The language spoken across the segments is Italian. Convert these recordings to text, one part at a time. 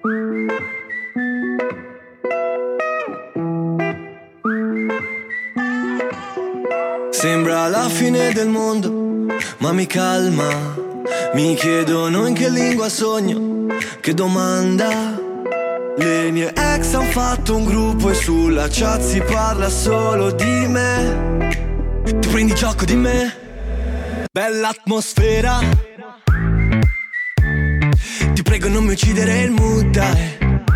Sembra la fine del mondo, ma mi calma. Mi chiedono in che lingua sogno, che domanda. Le mie ex han fatto un gruppo e sulla chat si parla solo di me. Tu prendi gioco di me? Bella atmosfera. Ti prego non mi uccidere il mood, dai.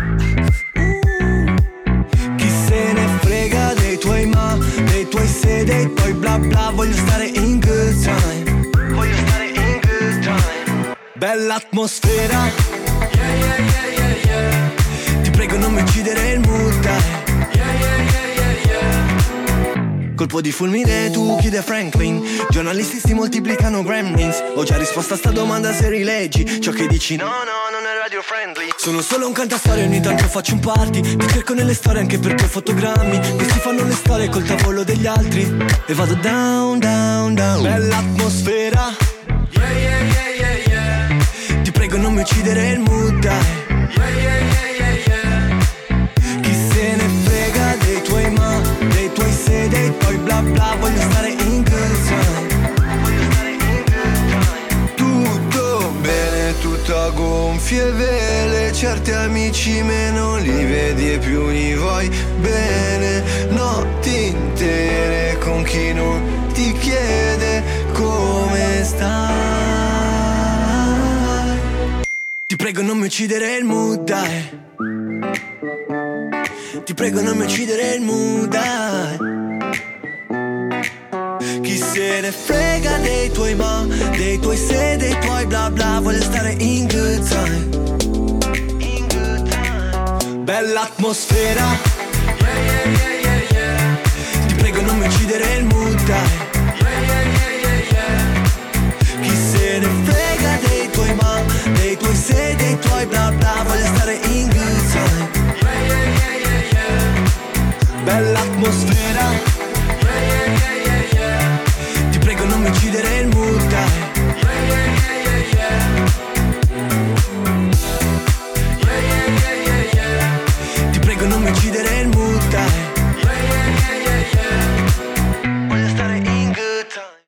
Chi se ne frega dei tuoi ma, dei tuoi se, dei tuoi bla bla. Voglio stare in good time. Voglio stare in good time. Bella atmosfera. Yeah, yeah, yeah, yeah, yeah. Ti prego non mi uccidere il mood, dai. Yeah, yeah, yeah, yeah, yeah. Colpo di fulmine, tu chiede Franklin. Giornalisti si moltiplicano gremlins. Ho già risposto a sta domanda se rileggi ciò che dici. No, no, non è radio friendly. Sono solo un cantastorie, ogni tanto faccio un party. Ti cerco nelle storie anche perché ho fotogrammi. Questi fanno le storie col tavolo degli altri. E vado down, down, down. Bella atmosfera. Yeah, yeah, yeah, yeah, yeah. Ti prego non mi uccidere il mood, dai. Yeah, yeah, yeah, yeah, yeah. Chi se ne frega dei tuoi ma, dei tuoi se, dei tuoi bla bla. Voglio stare in good time. Voglio stare in good time. Tutto bene, tutto a gonfie vele. Certi amici meno li vedi e più li vuoi bene. Notti intere con chi non ti chiede come stai. Ti prego non mi uccidere il mood, dai. Ti prego non mi uccidere il mood, dai. Chi se ne frega dei tuoi ma, dei tuoi se, dei tuoi bla bla. Voglio stare in good time. In good time. Bella atmosfera. Yeah, yeah, yeah, yeah, yeah. Ti prego non mi uccidere il mood, dai.